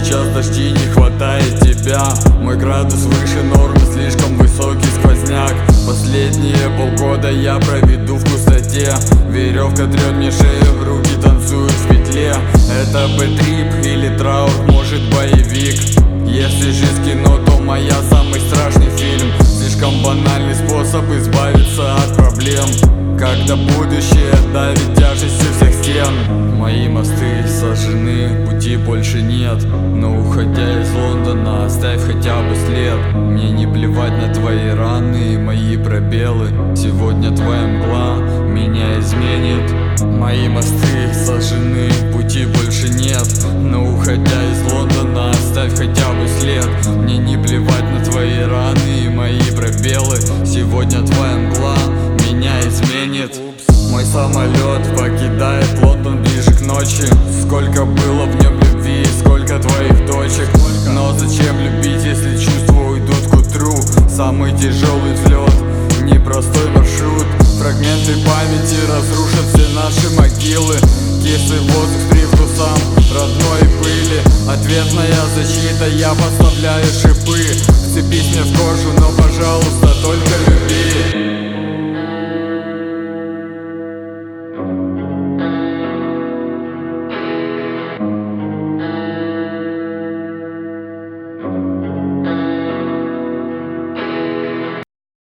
сейчас дожди, не хватает тебя. Мой градус выше нормы, слишком высокий сквозняк. Последние полгода я проведу в пустоте. Веревка трет мне шею, руки танцуют в петле. Это бэт-трип или траур, может боевик. Если жизнь кино, то моя самый страшный фильм. Слишком банальный способ избавиться от проблем, когда будущее давит тяжестью всех стен. Мои мосты сожжены, пути больше нет. Но уходя из Лондона, оставь хотя бы след. Мне не плевать на твои раны и мои пробелы. Сегодня твоя мгла меня изменит. Мои мосты сожжены, пути больше нет. Но уходя из Лондона, оставь хотя бы след. Мне не плевать на твои раны и мои пробелы. Сегодня твоя мгла меня изменит. Мой самолет покидает Лондон ближе к ночи. Сколько было в нем любви, сколько твоих точек. Но зачем любить, если чувства уйдут к утру? Самый тяжелый взлет, непростой маршрут. Фрагменты памяти разрушат все наши могилы. Кислый воздух с привкусом родной пыли. Ответная защита, я поставляю шипы. Вцепись мне в кожу, но пожалуйста, только люби.